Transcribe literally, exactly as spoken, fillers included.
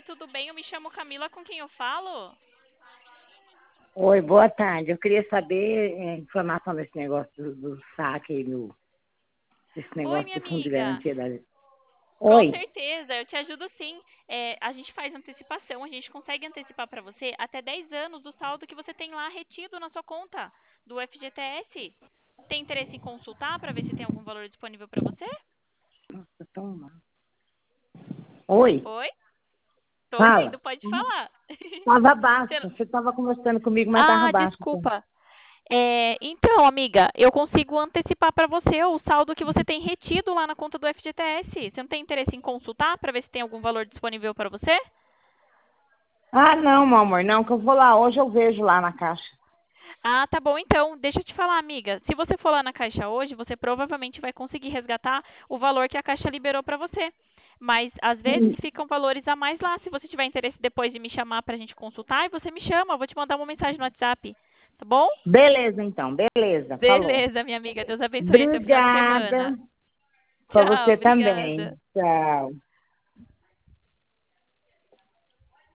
tarde, tudo bem? Eu me chamo Camila, com quem eu falo? Oi, boa tarde. Eu queria saber é, informação desse negócio do, do saque aí, do, desse Oi, negócio minha do fundo de amiga. garantia da... Com Oi. certeza, eu te ajudo sim. É, a gente faz antecipação, a gente consegue antecipar para você até dez anos do saldo que você tem lá retido na sua conta do F G T S. Tem interesse em consultar para ver se tem algum valor disponível para você? Nossa, tão mal. Oi, Oi? Tô fala. ouvindo, pode falar. Tava baixo. Você- Você tava conversando comigo, mas tava Ah, baixo. Então. desculpa. É, então, amiga, eu consigo antecipar para você o saldo que você tem retido lá na conta do F G T S. Você não tem interesse em consultar para ver se tem algum valor disponível para você? Ah, não, meu amor, não, que eu vou lá. Hoje eu vejo lá na caixa. Ah, tá bom então. Deixa eu te falar, amiga. Se você for lá na Caixa hoje, você provavelmente vai conseguir resgatar o valor que a Caixa liberou para você. Mas às vezes Hum. ficam valores a mais lá. Se você tiver interesse depois de me chamar para a gente consultar, você me chama. Eu vou te mandar uma mensagem no WhatsApp. Tá bom? Beleza, então. Beleza, falou. Beleza, minha amiga. Deus abençoe o seu final de Obrigada. semana. Pra Tchau, você também. obrigada. Tchau.